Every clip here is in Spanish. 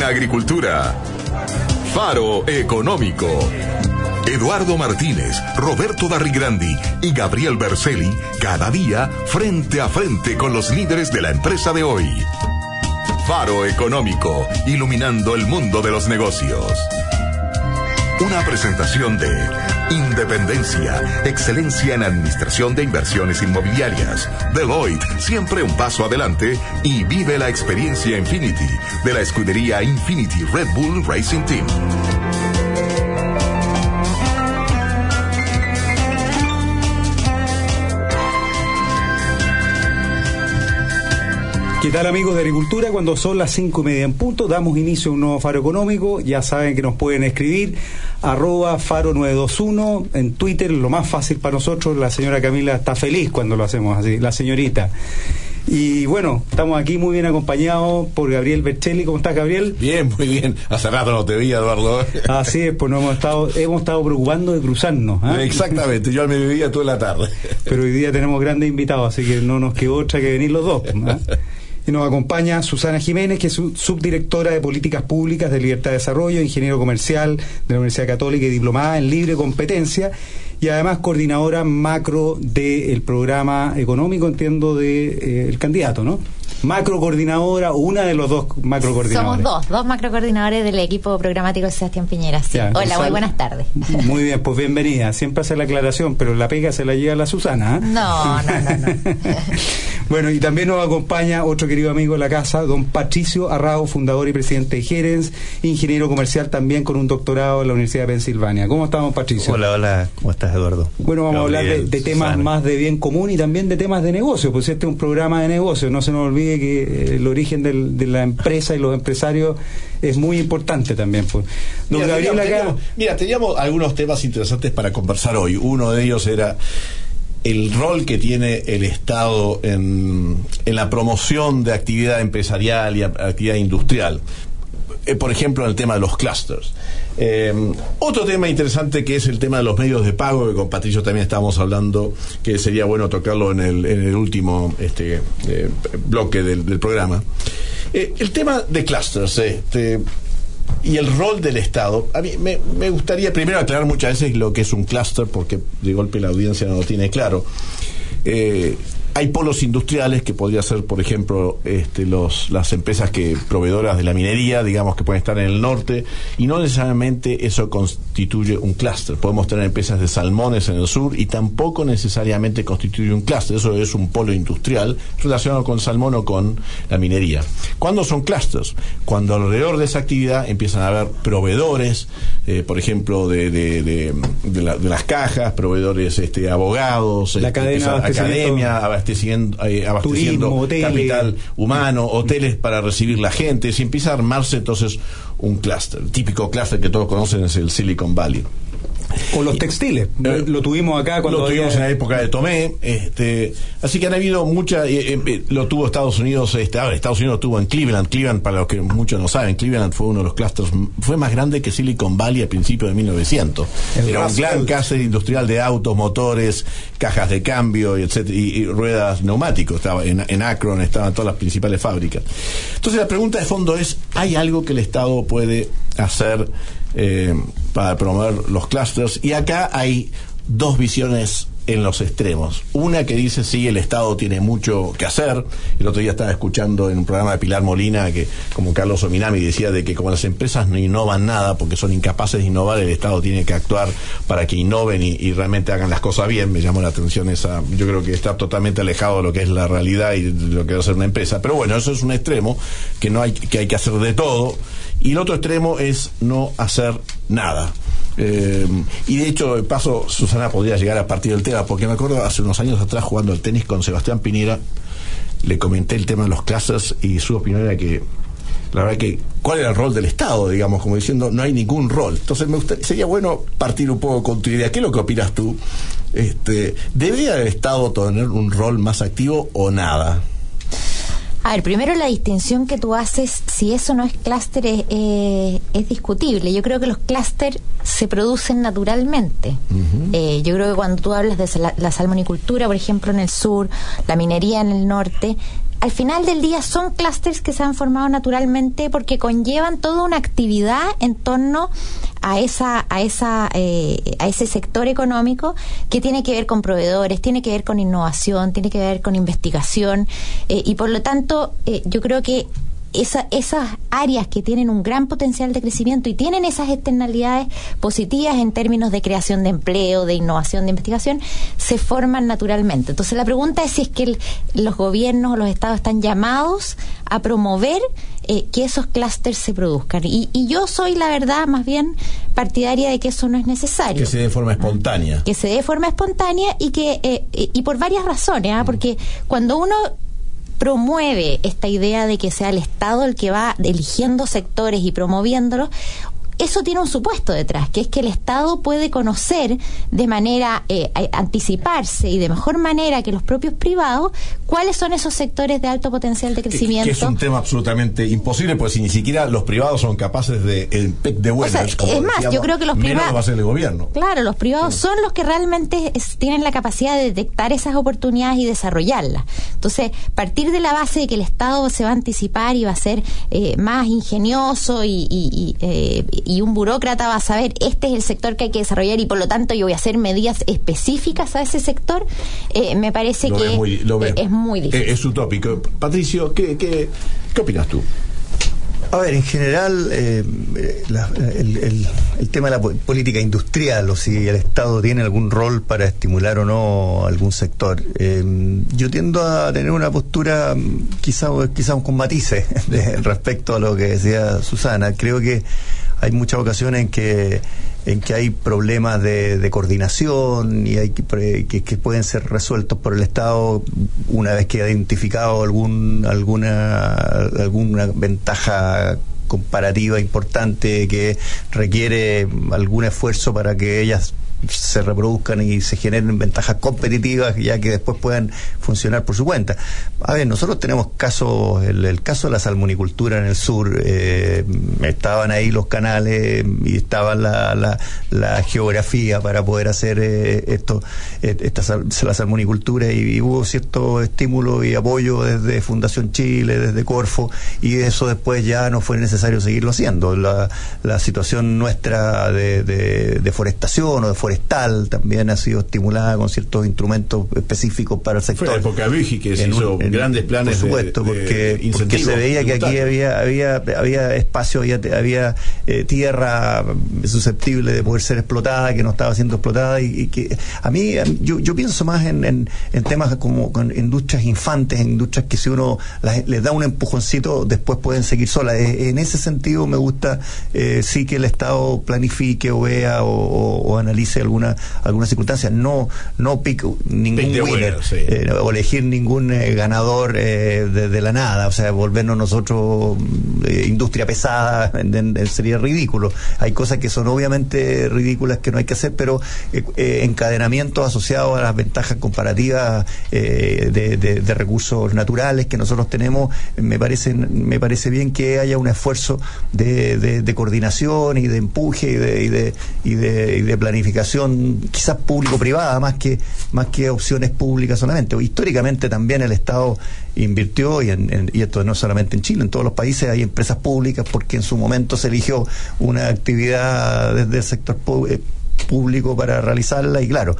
agricultura. Faro Económico. Eduardo Martínez, Roberto Darrigrandi y Gabriel Berceli, cada día frente a frente con los líderes de la empresa de hoy. Faro Económico, iluminando el mundo de los negocios. Una presentación de Independencia, excelencia en administración de inversiones inmobiliarias. Deloitte, siempre un paso adelante. Y vive la experiencia Infinity, de la escudería Infinity Red Bull Racing Team. ¿Qué tal, amigos de Agricultura? Cuando son las 5:30 en punto, damos inicio a un nuevo Faro Económico. Ya saben que nos pueden escribir @Faro921 en Twitter, lo más fácil para nosotros. La señora Camila está feliz cuando lo hacemos así, la señorita. Y bueno, estamos aquí muy bien acompañados por Gabriel Berceli. ¿Cómo estás, Gabriel? Bien, muy bien. Hace rato no te vi, Eduardo. Así es, pues nos hemos estado preocupando de cruzarnos, ¿eh? Exactamente, yo me vivía toda la tarde. Pero hoy día tenemos grandes invitados, así que no nos quedó otra que venir los dos, ¿eh? Y nos acompaña Susana Jiménez, que es subdirectora de Políticas Públicas de Libertad de Desarrollo, ingeniero comercial de la Universidad Católica y diplomada en libre competencia, y además coordinadora macro del programa económico, entiendo, de el candidato, ¿no? Macro coordinadora, o una de los dos macro coordinadores. Somos dos macro coordinadores del equipo programático de Sebastián Piñera. Sí. Ya, hola, muy buenas tardes. Muy bien, pues bienvenida. Siempre hace la aclaración, pero la pega se la lleva la Susana, ¿eh? No. Bueno, y también nos acompaña otro querido amigo de la casa, don Patricio Arrao, fundador y presidente de Gerens, ingeniero comercial también con un doctorado en la Universidad de Pensilvania. ¿Cómo estamos, Patricio? Hola, ¿cómo estás, Eduardo? Bueno, vamos a hablar de temas Susana, más de bien común y también de temas de negocio, pues este es un programa de negocio. No se nos olvide que el origen de la empresa y los empresarios es muy importante también, pues. Don Gabriel acá... Teníamos algunos temas interesantes para conversar hoy. Uno de ellos era el rol que tiene el Estado en la promoción de actividad empresarial y actividad industrial. Por ejemplo, en el tema de los clústeres. Otro tema interesante que es el tema de los medios de pago, que con Patricio también estábamos hablando, que sería bueno tocarlo en el último bloque del programa. El tema de clústeres y el rol del Estado. A mí me gustaría primero aclarar muchas veces lo que es un clúster, porque de golpe la audiencia no lo tiene claro. Hay polos industriales que podría ser, por ejemplo, las empresas proveedoras de la minería, digamos, que pueden estar en el norte, y no necesariamente eso constituye un clúster. Podemos tener empresas de salmones en el sur y tampoco necesariamente constituye un clúster. Eso es un polo industrial relacionado con salmón o con la minería. ¿Cuándo son clústers? Cuando alrededor de esa actividad empiezan a haber proveedores, por ejemplo, de las cajas, proveedores, abogados, la cadena, academia, abasteciendo turismo, capital humano, hoteles para recibir la gente. Si empieza a armarse entonces un clúster. El típico clúster que todos conocen es el Silicon Valley. O los textiles, lo tuvimos acá cuando lo tuvimos en la época de Tomé, así que han habido muchas, lo tuvo Estados Unidos, ahora Estados Unidos tuvo en Cleveland, para los que muchos no saben, Cleveland fue uno de los clústeres, fue más grande que Silicon Valley a principios de 1900. Era un gran clúster industrial de autos, motores, cajas de cambio, y ruedas neumáticos. Estaba en Akron, estaban todas las principales fábricas. Entonces la pregunta de fondo es, ¿hay algo que el Estado puede hacer para promover los clústeres? Y acá hay dos visiones en los extremos. Una que dice, sí, el Estado tiene mucho que hacer. El otro día estaba escuchando en un programa de Pilar Molina que, como Carlos Ominami, decía de que como las empresas no innovan nada porque son incapaces de innovar, el Estado tiene que actuar para que innoven y realmente hagan las cosas bien. Me llamó la atención esa. Yo creo que está totalmente alejado de lo que es la realidad y de lo que debe ser una empresa. Pero bueno, eso es un extremo, que hay que hacer de todo. Y el otro extremo es no hacer nada. Y de hecho, de paso, Susana podría llegar a partir del tema, porque me acuerdo hace unos años atrás, jugando al tenis con Sebastián Piñera, le comenté el tema de los clústeres y su opinión era que, la verdad, que cuál era el rol del Estado, digamos, como diciendo, no hay ningún rol. Entonces sería bueno partir un poco con tu idea. ¿Qué es lo que opinas tú? ¿Debería el Estado tener un rol más activo o nada? A ver, primero la distinción que tú haces, si eso no es clúster, es discutible. Yo creo que los clústeres se producen naturalmente. Uh-huh. Yo creo que cuando tú hablas de la salmonicultura, por ejemplo, en el sur, la minería en el norte, al final del día son clústeres que se han formado naturalmente porque conllevan toda una actividad en torno a ese sector económico que tiene que ver con proveedores, tiene que ver con innovación, tiene que ver con investigación, y por lo tanto yo creo que esas áreas que tienen un gran potencial de crecimiento y tienen esas externalidades positivas en términos de creación de empleo, de innovación, de investigación, se forman naturalmente. Entonces la pregunta es si es que los gobiernos o los estados están llamados a promover que esos clústeres se produzcan. Y yo soy, la verdad, más bien partidaria de que eso no es necesario. Que se dé de forma espontánea. Que se dé de forma espontánea y por varias razones, porque cuando uno promueve esta idea de que sea el Estado el que va eligiendo sectores y promoviéndolos, eso tiene un supuesto detrás, que es que el Estado puede conocer de manera, anticiparse y de mejor manera que los propios privados, cuáles son esos sectores de alto potencial de crecimiento. Que es un tema absolutamente imposible, pues si ni siquiera los privados son capaces de el PEC de buenas. O sea, es más, yo creo que los privados, menos va a ser el gobierno. Claro, los privados son los que realmente tienen la capacidad de detectar esas oportunidades y desarrollarlas. Entonces, partir de la base de que el Estado se va a anticipar y va a ser más ingenioso y un burócrata va a saber este es el sector que hay que desarrollar y por lo tanto yo voy a hacer medidas específicas a ese sector, me parece que es muy difícil. Es utópico. Patricio, ¿qué opinas tú? A ver, en general, el tema de la política industrial, o si el Estado tiene algún rol para estimular o no algún sector, yo tiendo a tener una postura quizá con matices respecto a lo que decía Susana. Creo que hay muchas ocasiones en que hay problemas de coordinación y hay que pueden ser resueltos por el Estado una vez que ha identificado alguna ventaja comparativa importante que requiere algún esfuerzo para que ellas se reproduzcan y se generen ventajas competitivas ya que después puedan funcionar por su cuenta. A ver, nosotros tenemos casos, el caso de la salmonicultura en el sur, estaban ahí los canales y estaba la geografía para poder hacer la salmonicultura y hubo cierto estímulo y apoyo desde Fundación Chile, desde Corfo, y eso después ya no fue necesario seguirlo haciendo. La situación nuestra de deforestación o de forestal también ha sido estimulada con ciertos instrumentos específicos para el sector. Fue la época Vigi que se hizo grandes planes, por supuesto, porque se veía que aquí había espacio, había tierra susceptible de poder ser explotada, que no estaba siendo explotada, y que a mí yo pienso más en temas como con industrias infantes, en industrias que si uno les da un empujoncito después pueden seguir solas. En ese sentido me gusta sí que el Estado planifique o vea o analice alguna circunstancia, no pick ningún winner, sí, o elegir ningún ganador de la nada, o sea, volvernos nosotros industria pesada sería ridículo. Hay cosas que son obviamente ridículas que no hay que hacer, pero encadenamientos asociados a las ventajas comparativas de recursos naturales que nosotros tenemos, me parece bien que haya un esfuerzo de coordinación y de empuje y de planificación, quizás público-privada, más que opciones públicas solamente. Históricamente también el Estado invirtió, y esto no solamente en Chile, en todos los países hay empresas públicas porque en su momento se eligió una actividad desde el sector público para realizarla, y claro,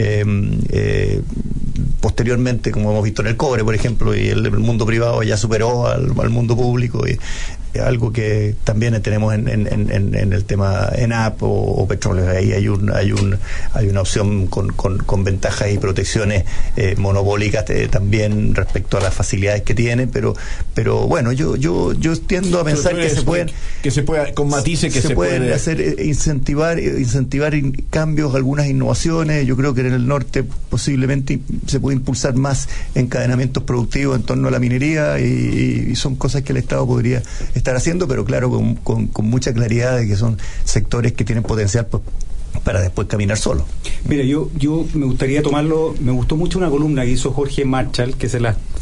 posteriormente, como hemos visto en el cobre, por ejemplo, y el mundo privado ya superó al mundo público, y algo que también tenemos en el tema ENAP o petróleo. Ahí hay una opción con ventajas y protecciones monopólicas también respecto a las facilidades que tiene, pero bueno, yo tiendo a pensar que se puede con matices, que se pueden hacer, incentivar cambios, algunas innovaciones. Yo creo que en el norte posiblemente se puede impulsar más encadenamientos productivos en torno a la minería, y son cosas que el Estado podría estar haciendo, pero claro, con mucha claridad de que son sectores que tienen potencial para después caminar solo. Mira, yo me gustaría tomarlo. Me gustó mucho una columna que hizo Jorge Marshall, que se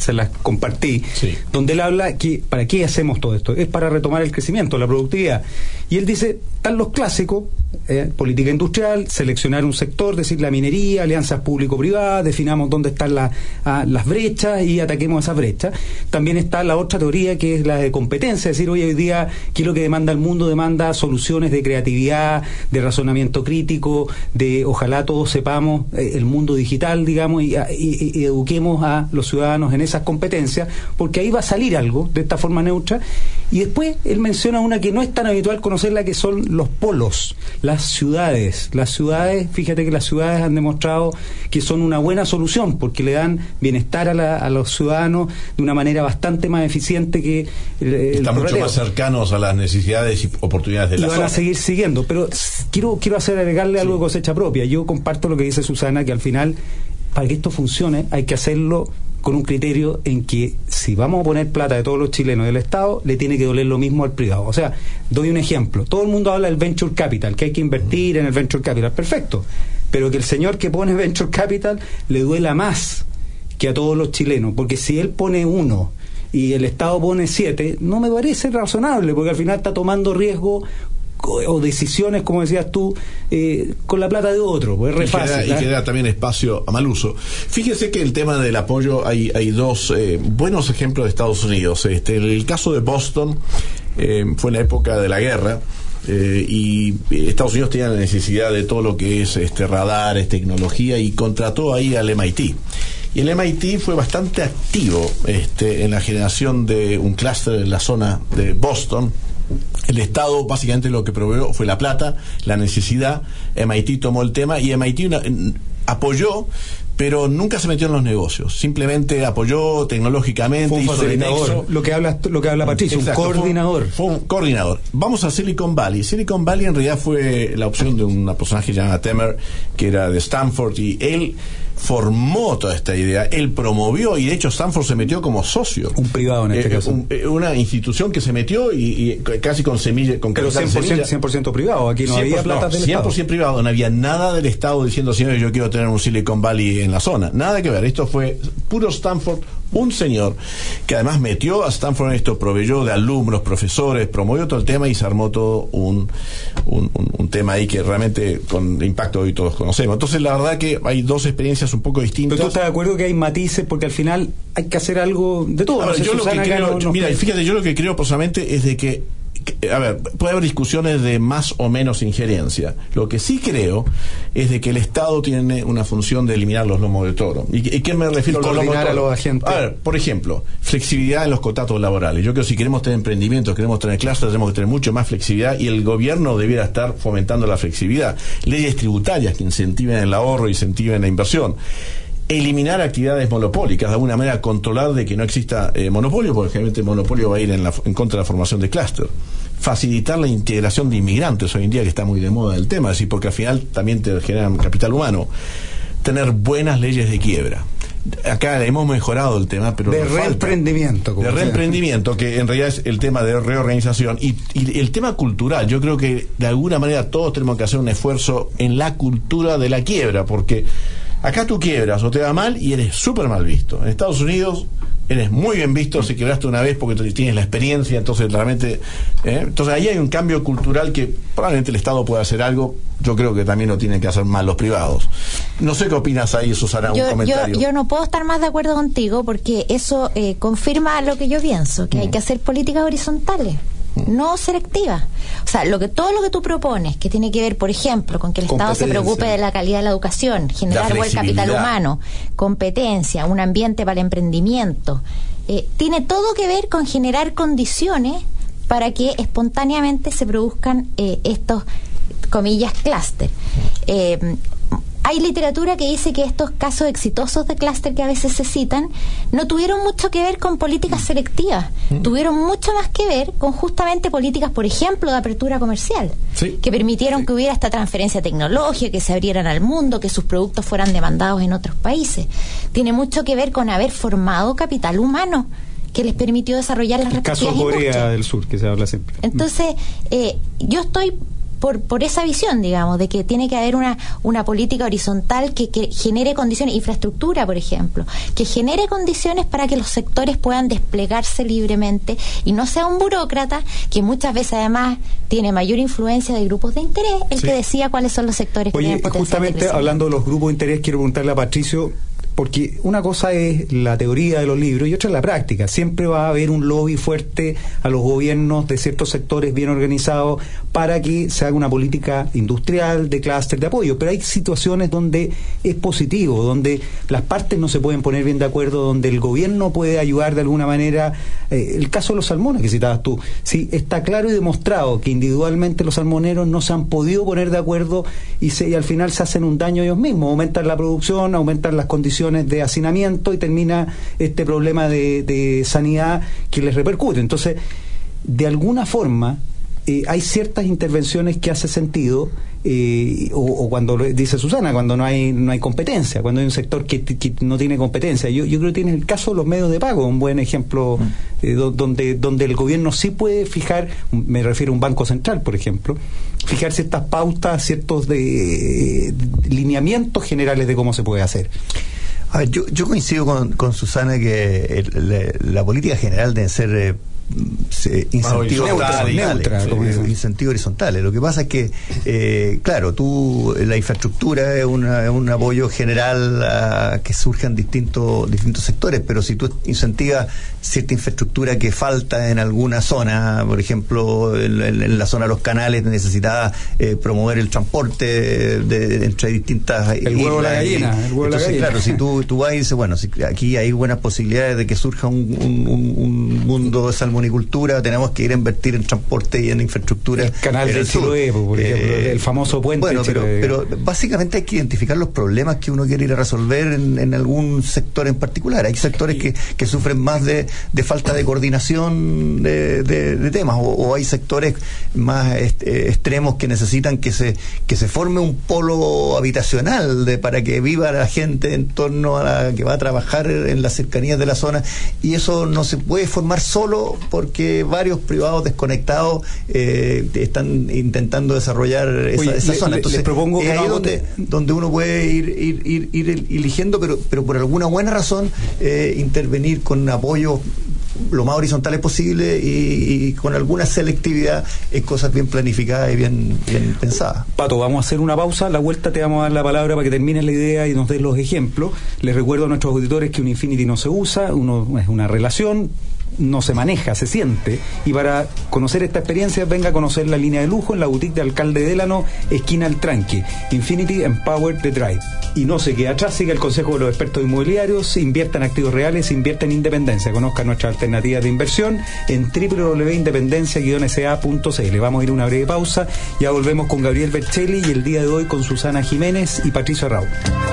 se las compartí, donde él habla que ¿para qué hacemos todo esto? Es para retomar el crecimiento, la productividad. Y él dice, están los clásicos, política industrial, seleccionar un sector, decir la minería, alianzas público-privadas, definamos dónde están las brechas y ataquemos esas brechas. También está la otra teoría, que es la de competencia, es decir, hoy día, ¿qué es lo que demanda el mundo? Demanda soluciones de creatividad, de razonamiento crítico, de ojalá todos sepamos el mundo digital, digamos, y eduquemos a los ciudadanos en esas competencias, porque ahí va a salir algo de esta forma neutra. Y después él menciona una que no es tan habitual conocerla, que son los polos, las ciudades. Las ciudades, fíjate que las ciudades han demostrado que son una buena solución, porque le dan bienestar a los ciudadanos de una manera bastante más eficiente que están mucho más cercanos a las necesidades y oportunidades de la zona. Y van a seguir siguiendo, pero quiero agregarle algo de cosecha propia. Yo comparto lo que dice Susana, que al final, para que esto funcione, hay que hacerlo con un criterio en que si vamos a poner plata de todos los chilenos del Estado, le tiene que doler lo mismo al privado. O sea, doy un ejemplo. Todo el mundo habla del venture capital, que hay que invertir en el venture capital. Perfecto. Pero que el señor que pone venture capital le duela más que a todos los chilenos. Porque si él pone 1 y el Estado pone 7, no me parece razonable, porque al final está tomando riesgo o decisiones, como decías tú, con la plata de otro, pues es re fácil. Y queda también espacio a mal uso. Fíjese que el tema del apoyo, hay dos buenos ejemplos de Estados Unidos. El caso de Boston fue en la época de la guerra, y Estados Unidos tenía la necesidad de todo lo que es radares, tecnología, y contrató ahí al MIT. Y el MIT fue bastante activo en la generación de un clúster en la zona de Boston. El Estado básicamente lo que proveyó fue la plata, la necesidad. MIT tomó el tema y MIT apoyó, pero nunca se metió en los negocios. Simplemente apoyó tecnológicamente, hizo el nexo. Lo que habla Patricio, exacto, un coordinador. Fue un coordinador. Vamos a Silicon Valley. Silicon Valley en realidad fue la opción de un personaje llamado Temer, que era de Stanford, y él formó toda esta idea, él promovió, y de hecho Stanford se metió como socio. Un privado en este caso. Una institución que se metió y casi con semilla, con pero 100% privado, aquí no había plata del 100% Estado. privado, no había nada del Estado diciendo, señores, yo quiero tener un Silicon Valley en la zona. Nada que ver, esto fue puro Stanford, un señor que además metió a Stanford en esto, proveyó de alumnos, profesores, promovió todo el tema y se armó todo un tema ahí que realmente con impacto hoy todos conocemos. Entonces la verdad que hay dos experiencias un poco distintas. ¿Pero tú estás de acuerdo que hay matices? Porque al final hay que hacer algo de todo. Ver, yo lo que creo, mira, fíjate, yo lo que creo personalmente es de que, a ver, puede haber discusiones de más o menos injerencia. Lo que sí creo es de que el Estado tiene una función de eliminar los lomos de toro. ¿Y qué me refiero a los lomos de toro? A los agentes. A ver, por ejemplo, flexibilidad en los contratos laborales. Yo creo que si queremos tener emprendimientos, queremos tener clases, tenemos que tener mucho más flexibilidad, y el gobierno debiera estar fomentando la flexibilidad. Leyes tributarias que incentiven el ahorro y incentiven la inversión. Eliminar actividades monopólicas, de alguna manera controlar de que no exista monopolio, porque generalmente el monopolio va a ir en contra de la formación de clúster. Facilitar la integración de inmigrantes hoy en día, que está muy de moda el tema, es decir, porque al final también te generan capital humano. Tener buenas leyes de quiebra. Acá hemos mejorado el tema, pero de reemprendimiento, de reemprendimiento, que en realidad es el tema de reorganización y el tema cultural. Yo creo que de alguna manera todos tenemos que hacer un esfuerzo en la cultura de la quiebra, porque acá tú quiebras o te va mal y eres súper mal visto. En Estados Unidos eres muy bien visto si quebraste una vez porque tienes la experiencia, entonces realmente entonces ahí hay un cambio cultural que probablemente el Estado puede hacer algo. Yo creo que también lo tienen que hacer más los privados. No sé qué opinas ahí, Susana, un comentario. Yo no puedo estar más de acuerdo contigo, porque eso confirma lo que yo pienso, que hay que hacer políticas horizontales, no selectivas. O sea, todo lo que tú propones, que tiene que ver, por ejemplo, con que el Estado se preocupe de la calidad de la educación, generar buen capital humano, competencia, un ambiente para el emprendimiento, tiene todo que ver con generar condiciones para que espontáneamente se produzcan estos, comillas, clúster. Hay literatura que dice que estos casos exitosos de clúster que a veces se citan no tuvieron mucho que ver con políticas selectivas, tuvieron mucho más que ver con justamente políticas, por ejemplo, de apertura comercial, que permitieron que hubiera esta transferencia tecnológica, que se abrieran al mundo, que sus productos fueran demandados en otros países. Tiene mucho que ver con haber formado capital humano que les permitió desarrollar las respectivas industrias. El caso de Corea del Sur, que se habla siempre. Entonces, yo estoy por esa visión, digamos, de que tiene que haber una política horizontal que genere condiciones, infraestructura, por ejemplo, que genere condiciones para que los sectores puedan desplegarse libremente y no sea un burócrata que muchas veces además tiene mayor influencia de grupos de interés, el que decía cuáles son los sectores que tienen potencial. Justamente hablando de los grupos de interés, quiero preguntarle a Patricio, porque una cosa es la teoría de los libros y otra es la práctica. Siempre va a haber un lobby fuerte a los gobiernos de ciertos sectores bien organizados para que se haga una política industrial, de clúster, de apoyo, pero hay situaciones donde es positivo, donde las partes no se pueden poner bien de acuerdo, donde el gobierno puede ayudar de alguna manera. El caso de los salmones que citabas tú, sí, está claro y demostrado que individualmente los salmoneros no se han podido poner de acuerdo y al final se hacen un daño ellos mismos, aumentan la producción, aumentan las condiciones de hacinamiento y termina este problema de sanidad que les repercute. Entonces, de alguna forma, hay ciertas intervenciones que hace sentido, o cuando dice Susana, cuando no hay competencia, cuando hay un sector que no tiene competencia. Yo creo que tiene el caso de los medios de pago, un buen ejemplo, donde el gobierno sí puede fijar, me refiero a un banco central, por ejemplo, fijar ciertas pautas, ciertos lineamientos generales de cómo se puede hacer. A ver, yo coincido con Susana que la política general debe ser incentivos horizontales. Lo que pasa es que, claro, la infraestructura es un apoyo general a que surjan distintos sectores, pero si tú incentivas cierta infraestructura que falta en alguna zona, por ejemplo, en la zona de los canales necesitaba promover el transporte entre distintas el huevo de la gallina. Entonces, claro, si tú vas y dices, bueno, si aquí hay buenas posibilidades de que surja un mundo de salmonicultura, tenemos que ir a invertir en transporte y en infraestructura. El canal del Chiloé, por ejemplo, el famoso puente. Bueno, pero básicamente hay que identificar los problemas que uno quiere ir a resolver en algún sector en particular. Hay sectores que sufren más de falta de coordinación de temas, o hay sectores más extremos que necesitan que se forme un polo habitacional para que viva la gente en torno a la que va a trabajar en las cercanías de la zona, y eso no se puede formar solo porque varios privados desconectados están intentando desarrollar esa zona. Entonces, les propongo es ahí donde uno puede ir eligiendo, pero por alguna buena razón intervenir con apoyo lo más horizontales posible y con alguna selectividad en cosas bien planificadas y bien pensadas. Pato, vamos a hacer una pausa, a la vuelta te vamos a dar la palabra para que termines la idea y nos des los ejemplos. Les recuerdo a nuestros auditores que un Infinity no se usa, es una relación, no se maneja, se siente, y para conocer esta experiencia venga a conocer la línea de lujo en la boutique de Alcalde Délano, esquina El Tranque. Infinity Empowered the Drive. Y no se quede atrás, siga el consejo de los expertos inmobiliarios, invierta en activos reales, invierta en independencia. Conozca nuestras alternativas de inversión en www.independencia-sa.cl. Vamos a ir a una breve pausa, ya volvemos con Gabriel Bercelli y el día de hoy con Susana Jiménez y Patricio Arrau.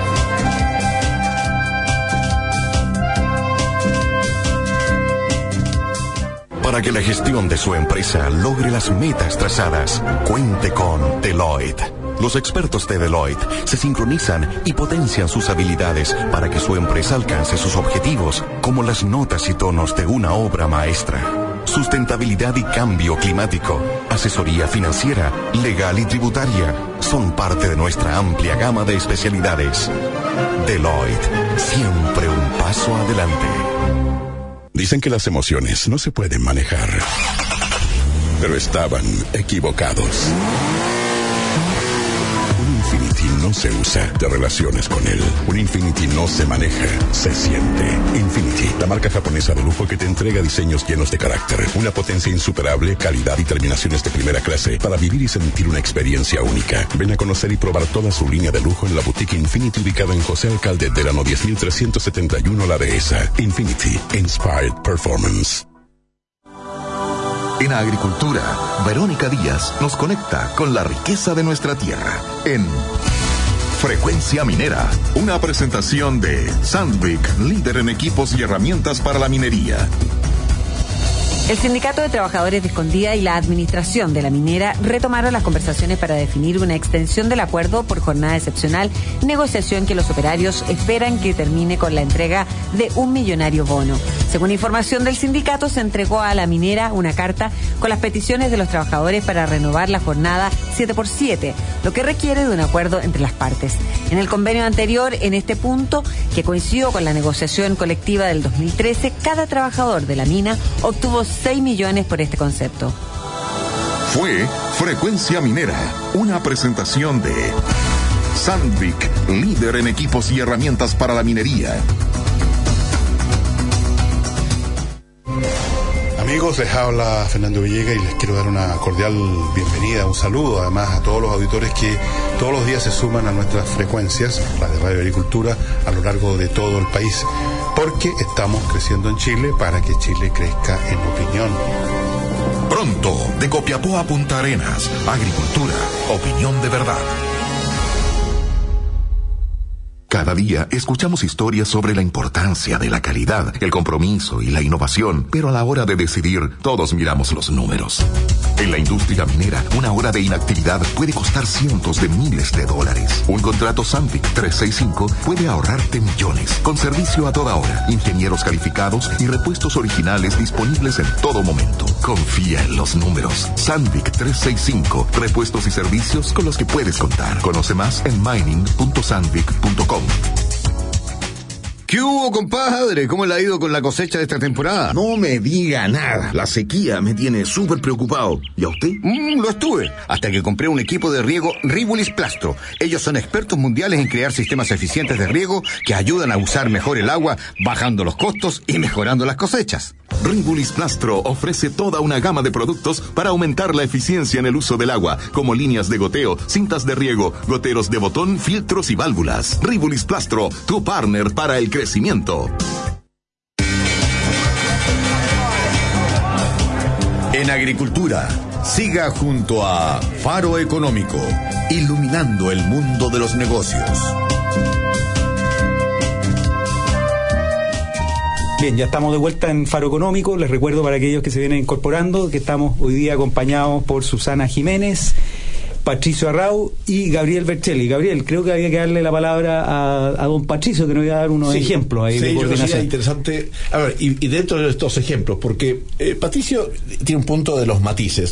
Para que la gestión de su empresa logre las metas trazadas, cuente con Deloitte. Los expertos de Deloitte se sincronizan y potencian sus habilidades para que su empresa alcance sus objetivos, como las notas y tonos de una obra maestra. Sustentabilidad y cambio climático, asesoría financiera, legal y tributaria, son parte de nuestra amplia gama de especialidades. Deloitte, siempre un paso adelante. Dicen que las emociones no se pueden manejar, pero estaban equivocados. Un Infinity no se usa, te relaciones con él. Un Infinity no se maneja, se siente. Infinity, la marca japonesa de lujo que te entrega diseños llenos de carácter, una potencia insuperable, calidad y terminaciones de primera clase para vivir y sentir una experiencia única. Ven a conocer y probar toda su línea de lujo en la boutique Infinity ubicada en José Alcalde Délano 10371 La Dehesa. Infinity, Inspired Performance. En agricultura, Verónica Díaz nos conecta con la riqueza de nuestra tierra en Frecuencia Minera, una presentación de Sandvik, líder en equipos y herramientas para la minería. El Sindicato de Trabajadores de Escondida y la Administración de la Minera retomaron las conversaciones para definir una extensión del acuerdo por jornada excepcional, negociación que los operarios esperan que termine con la entrega de un millonario bono. Según información del sindicato, se entregó a la minera una carta con las peticiones de los trabajadores para renovar la jornada 7x7, lo que requiere de un acuerdo entre las partes. En el convenio anterior, en este punto, que coincidió con la negociación colectiva del 2013, cada trabajador de la mina obtuvo 6 millones por este concepto. Fue Frecuencia Minera, una presentación de Sandvik, líder en equipos y herramientas para la minería. Amigos, les habla Fernando Villegas y les quiero dar una cordial bienvenida, un saludo además a todos los auditores que todos los días se suman a nuestras frecuencias, las de Radio Agricultura, a lo largo de todo el país, porque estamos creciendo en Chile para que Chile crezca en opinión. Pronto, de Copiapó a Punta Arenas, Agricultura, opinión de verdad. Cada día escuchamos historias sobre la importancia de la calidad, el compromiso y la innovación, pero a la hora de decidir, todos miramos los números. En la industria minera, una hora de inactividad puede costar cientos de miles de dólares. Un contrato Sandvik 365 puede ahorrarte millones, con servicio a toda hora, ingenieros calificados y repuestos originales disponibles en todo momento. Confía en los números. Sandvik 365, repuestos y servicios con los que puedes contar. Conoce más en mining.sandvik.com. ¿Qué hubo, compadre? ¿Cómo le ha ido con la cosecha de esta temporada? No me diga nada. La sequía me tiene súper preocupado. ¿Y a usted? Lo estuve, hasta que compré un equipo de riego Rivulis Plastro. Ellos son expertos mundiales en crear sistemas eficientes de riego que ayudan a usar mejor el agua, bajando los costos y mejorando las cosechas. Rivulis Plastro ofrece toda una gama de productos para aumentar la eficiencia en el uso del agua, como líneas de goteo, cintas de riego, goteros de botón, filtros y válvulas. Rivulis Plastro, tu partner para el crecimiento. En Agricultura, siga junto a Faro Económico, iluminando el mundo de los negocios. Bien, ya estamos de vuelta en Faro Económico. Les recuerdo para aquellos que se vienen incorporando que estamos hoy día acompañados por Susana Jiménez, Patricio Arrau y Gabriel Bercelli. Gabriel, creo que había que darle la palabra a don Patricio, que nos iba a dar unos ejemplos ahí de coordinación. Sería interesante. A ver, y dentro de estos ejemplos, porque Patricio tiene un punto de los matices.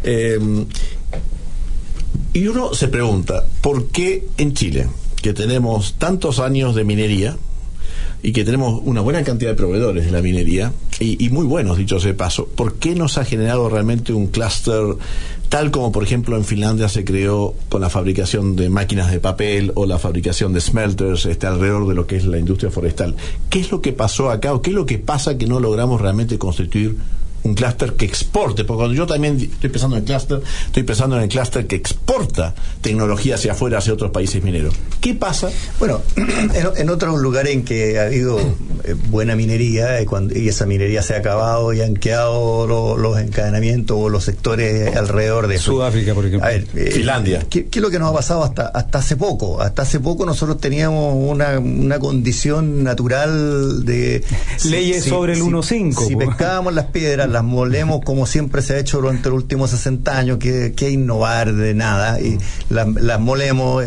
Y uno se pregunta, ¿por qué en Chile, que tenemos tantos años de minería, y que tenemos una buena cantidad de proveedores de la minería, y muy buenos, dicho sea de paso, ¿por qué no se ha generado realmente un clúster tal como, por ejemplo, en Finlandia se creó con la fabricación de máquinas de papel o la fabricación de smelters alrededor de lo que es la industria forestal? ¿Qué es lo que pasó acá o qué es lo que pasa que no logramos realmente constituir un clúster que exporte? Porque cuando yo también estoy pensando en clúster, estoy pensando en el clúster que exporta tecnología hacia afuera, hacia otros países mineros. ¿Qué pasa? Bueno, en otros lugares en que ha habido buena minería y esa minería se ha acabado y han quedado los encadenamientos o los sectores alrededor de eso. Sudáfrica, por ejemplo. A ver, Finlandia. ¿Qué es lo que nos ha pasado hasta hace poco? Hasta hace poco nosotros teníamos una condición natural de leyes sobre el 1.5. Si pescábamos las piedras, las molemos como siempre se ha hecho durante los últimos 60 años, que innovar de nada, y las molemos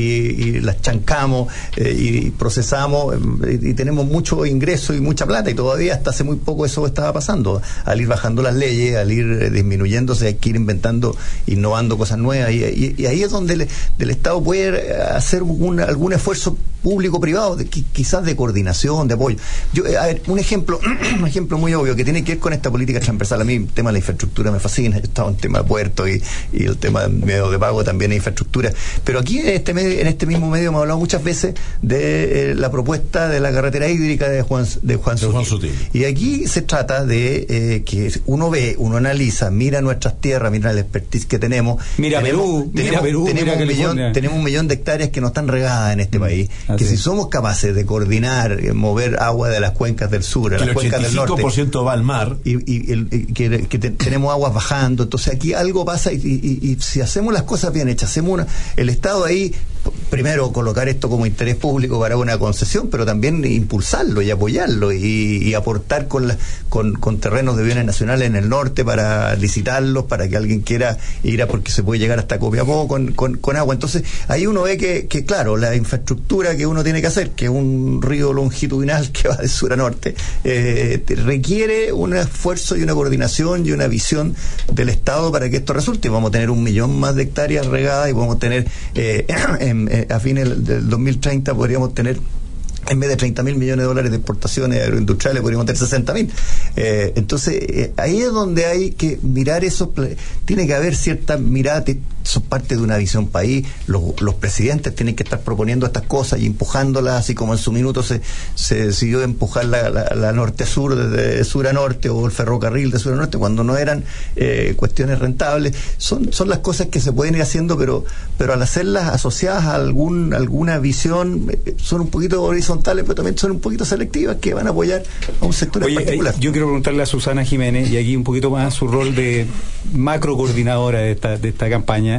y las chancamos y procesamos y tenemos mucho ingreso y mucha plata, y todavía hasta hace muy poco eso estaba pasando. Al ir bajando las leyes, al ir disminuyéndose, hay que ir inventando, innovando cosas nuevas, y ahí es donde el Estado puede hacer algún esfuerzo público-privado, quizás de coordinación, de apoyo. A ver, un ejemplo muy obvio que tiene que ver con esta política transversal. A mí el tema de la infraestructura me fascina. Yo he estado en tema de puertos y el tema de medio de pago también es infraestructura. Pero aquí en este mismo medio hemos hablado muchas veces de la propuesta de la carretera hídrica de Juan Sutil. Y aquí se trata de que uno analiza, mira nuestras tierras, mira el expertise que tenemos. Perú, tenemos 1 millón de hectáreas que no están regadas en este país. Que si somos capaces de coordinar, mover agua de las cuencas del sur a las cuencas del norte, 85% va al mar, que tenemos aguas bajando, entonces aquí algo pasa, y si hacemos las cosas bien hechas, el Estado ahí primero colocar esto como interés público para una concesión, pero también impulsarlo y apoyarlo y aportar con terrenos de bienes nacionales en el norte para licitarlos, para que alguien quiera ir porque se puede llegar hasta Copiapó con agua. Entonces ahí uno ve que claro, la infraestructura que uno tiene que hacer, que es un río longitudinal que va de sur a norte, requiere un esfuerzo y una coordinación y una visión del Estado para que esto resulte. Vamos a tener 1 millón más de hectáreas regadas y vamos a tener a fines del 2030 podríamos tener, en vez de 30.000 millones de dólares de exportaciones agroindustriales, podríamos tener 60.000. Entonces, ahí es donde hay que mirar eso. Tiene que haber cierta mirada, son parte de una visión país. Los presidentes tienen que estar proponiendo estas cosas y empujándolas, así como en su minuto se decidió empujar la norte-sur, desde sur a norte, o el ferrocarril de sur a norte, cuando no eran cuestiones rentables. Son las cosas que se pueden ir haciendo, pero al hacerlas asociadas a alguna visión, son un poquito horizontales, pero también son un poquito selectivas, que van a apoyar a un sector en particular. Yo quiero preguntarle a Susana Jiménez, y aquí un poquito más su rol de macro coordinadora de esta campaña.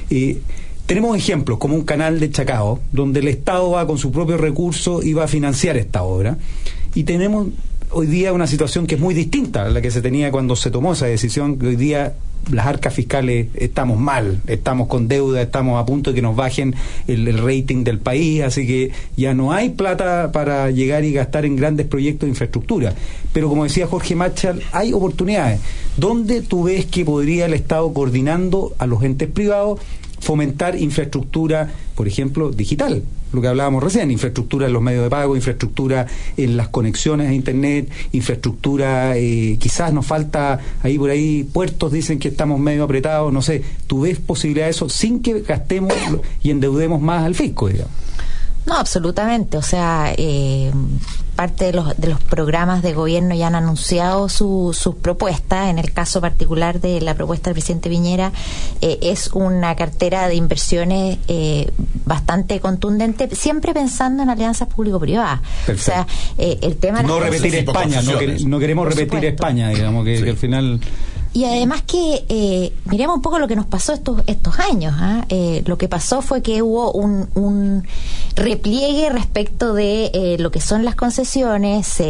Tenemos ejemplos como un canal de Chacao, donde el Estado va con su propio recurso y va a financiar esta obra, y tenemos hoy día una situación que es muy distinta a la que se tenía cuando se tomó esa decisión, que hoy día las arcas fiscales estamos mal, estamos con deuda, estamos a punto de que nos bajen el rating del país, así que ya no hay plata para llegar y gastar en grandes proyectos de infraestructura. Pero como decía Jorge Machal, hay oportunidades. ¿Dónde tú ves que podría el Estado, coordinando a los entes privados, fomentar infraestructura, por ejemplo, digital? Lo que hablábamos recién, infraestructura en los medios de pago, infraestructura en las conexiones a internet, infraestructura, quizás nos falta por ahí puertos, dicen que estamos medio apretados, no sé. ¿Tú ves posibilidad de eso sin que gastemos y endeudemos más al fisco, digamos? No, absolutamente. O sea, parte de los programas de gobierno ya han anunciado sus propuestas. En el caso particular de la propuesta del presidente Piñera, es una cartera de inversiones bastante contundente, siempre pensando en alianzas público-privadas. O sea, el tema... No repetir España, no queremos repetir España, digamos, que al final... Y además que miremos un poco lo que nos pasó estos años. Lo que pasó fue que hubo un repliegue respecto de lo que son las concesiones,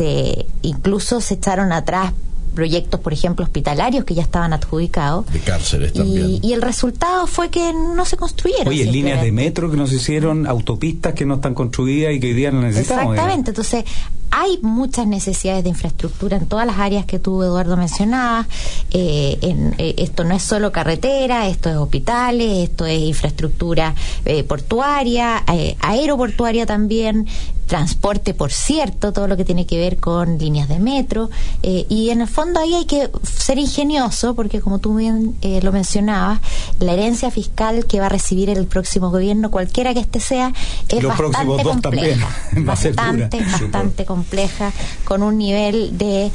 incluso se echaron atrás proyectos, por ejemplo, hospitalarios que ya estaban adjudicados. De cárceles también. Y el resultado fue que no se construyeron. Oye, líneas de metro que no se hicieron, autopistas que no están construidas y que hoy día no necesitamos. Exactamente, entonces hay muchas necesidades de infraestructura en todas las áreas que tú, Eduardo, mencionabas. Esto no es solo carretera, esto es hospitales, esto es infraestructura portuaria, aeroportuaria también, transporte, por cierto, todo lo que tiene que ver con líneas de metro, y en el fondo ahí hay que ser ingenioso, porque como tú bien lo mencionabas, la herencia fiscal que va a recibir el próximo gobierno, cualquiera que este sea, es bastante compleja, bastante compleja, con un nivel de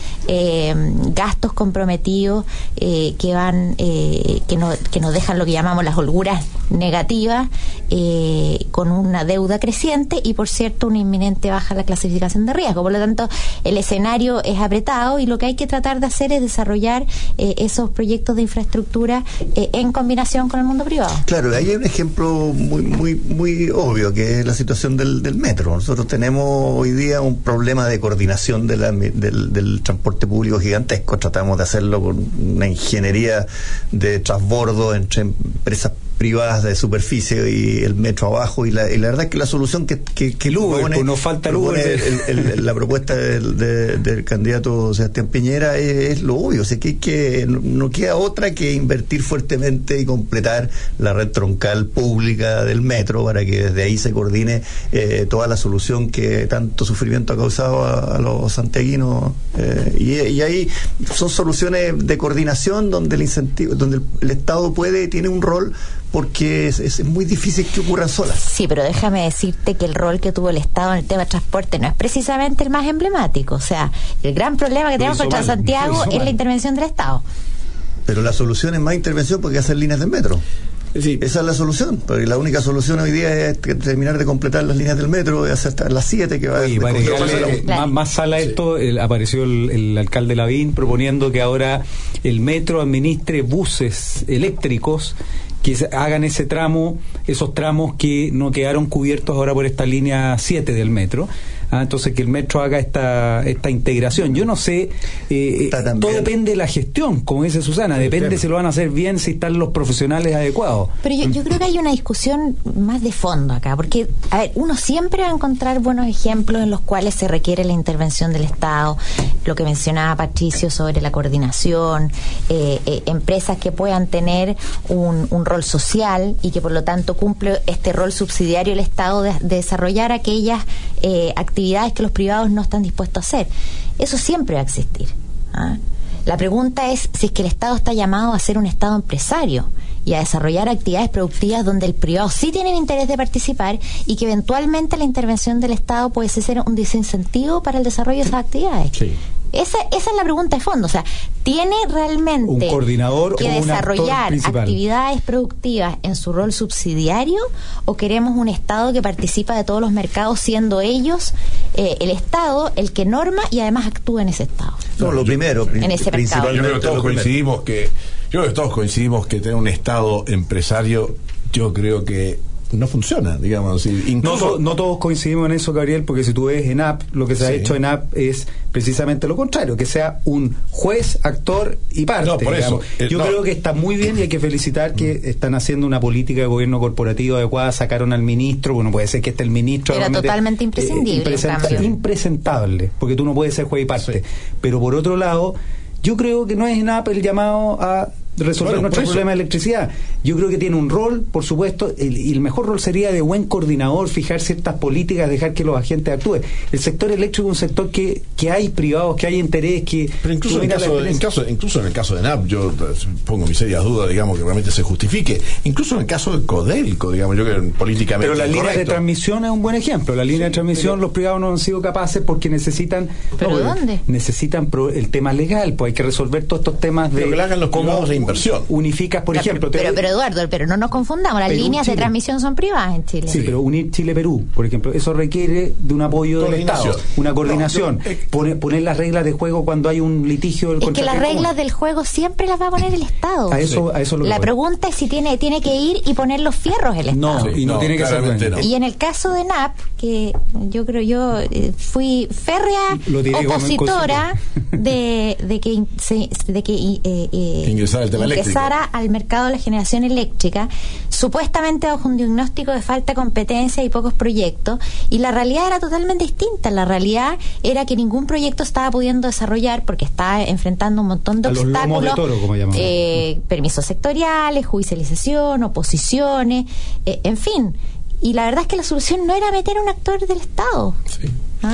gastos comprometidos que van que nos dejan lo que llamamos las holguras negativas, con una deuda creciente y, por cierto, una inminente baja la clasificación de riesgo. Por lo tanto, el escenario es apretado y lo que hay que tratar de hacer es desarrollar esos proyectos de infraestructura en combinación con el mundo privado. Claro, ahí hay un ejemplo muy obvio, que es la situación del metro. Nosotros tenemos hoy día un problema de coordinación del transporte público gigantesco. Tratamos de hacerlo con una ingeniería de transbordo entre empresas privadas de superficie y el metro abajo, y la verdad es que la solución que nos falta la propuesta del candidato Sebastián Piñera es lo obvio. O sea, que no queda otra que invertir fuertemente y completar la red troncal pública del metro para que desde ahí se coordine toda la solución que tanto sufrimiento ha causado a los santiaguinos, y ahí son soluciones de coordinación donde el Estado tiene un rol, porque es muy difícil que ocurran solas. Sí, pero déjame decirte que el rol que tuvo el Estado en el tema de transporte no es precisamente el más emblemático. O sea, el gran problema que tenemos con Transantiago es la intervención del Estado. Pero la solución es más intervención, porque hay que hacer líneas del metro. Sí. Esa es la solución, porque la única solución hoy día es terminar de completar las líneas del metro, hacer hasta las 7 que va a más sala esto. Apareció el alcalde Lavín proponiendo que ahora el metro administre buses eléctricos que hagan ese tramo esos tramos que no quedaron cubiertos ahora por esta línea 7 del metro. Entonces que el metro haga esta integración. Yo no sé, todo depende de la gestión, como dice Susana, depende si lo van a hacer bien, si están los profesionales adecuados. Pero yo creo que hay una discusión más de fondo acá, porque a ver, uno siempre va a encontrar buenos ejemplos en los cuales se requiere la intervención del Estado, lo que mencionaba Patricio sobre la coordinación, empresas que puedan tener un rol social y que por lo tanto cumple este rol subsidiario el Estado de desarrollar aquellas actividades que los privados no están dispuestos a hacer. Eso siempre va a existir. La pregunta es si es que el Estado está llamado a ser un Estado empresario y a desarrollar actividades productivas donde el privado sí tiene interés de participar y que eventualmente la intervención del Estado puede ser un desincentivo para el desarrollo de esas actividades. Sí. Esa es la pregunta de fondo. O sea, ¿tiene realmente un coordinador que desarrollar actividades productivas en su rol subsidiario o queremos un Estado que participa de todos los mercados siendo ellos el Estado el que norma y además actúa en ese Estado? No, lo primero, en ese mercado. Yo creo que todos coincidimos que tener un Estado empresario, yo creo que no funciona, digamos. Incluso no todos coincidimos en eso, Gabriel, porque si tú ves ENAP, lo que se ha hecho en ENAP es precisamente lo contrario, que sea un juez, actor y parte. No, por digamos. eso. Yo creo que está muy bien y hay que felicitar que están haciendo una política de gobierno corporativo adecuada, sacaron al ministro, bueno, puede ser que esté el ministro. Era totalmente imprescindible. Impresentable, porque tú no puedes ser juez y parte. Sí. Pero por otro lado, yo creo que no es ENAP el llamado a resolver nuestro problema de electricidad. Yo creo que tiene un rol, por supuesto, y el mejor rol sería de buen coordinador, fijar ciertas políticas, dejar que los agentes actúen. El sector eléctrico es un sector que hay privados, que hay interés, que... Pero incluso en el caso de NAP, yo pongo mis serias dudas, digamos, que realmente se justifique. Incluso en el caso de Codelco, digamos, yo creo que políticamente... Pero la línea de transmisión es un buen ejemplo. La línea de transmisión, los privados no han sido capaces porque necesitan... ¿Pero dónde? Necesitan el tema legal, pues hay que resolver todos estos temas de... Pero que lo hagan los privados de inversión. Unificas, por ejemplo. Pero Eduardo, pero no nos confundamos, las líneas de transmisión son privadas en Chile. Sí, pero unir Chile-Perú, por ejemplo, eso requiere de un apoyo del Estado, una coordinación. Poner las reglas de juego cuando hay un litigio. Es que las reglas del juego siempre las va a poner el Estado. A eso la pregunta es si tiene que ir y poner los fierros el Estado. No tiene que ser. No. Y en el caso de NAP, que yo fui férrea opositora de que ingresara el tema eléctrico al mercado de la generación eléctrica, supuestamente bajo un diagnóstico de falta de competencia y pocos proyectos, y la realidad era totalmente distinta. La realidad era que ningún proyecto estaba pudiendo desarrollar porque estaba enfrentando un montón de obstáculos, de toro, como llamamos. Permisos sectoriales, judicialización, oposiciones, en fin. Y la verdad es que la solución no era meter a un actor del Estado. Sí.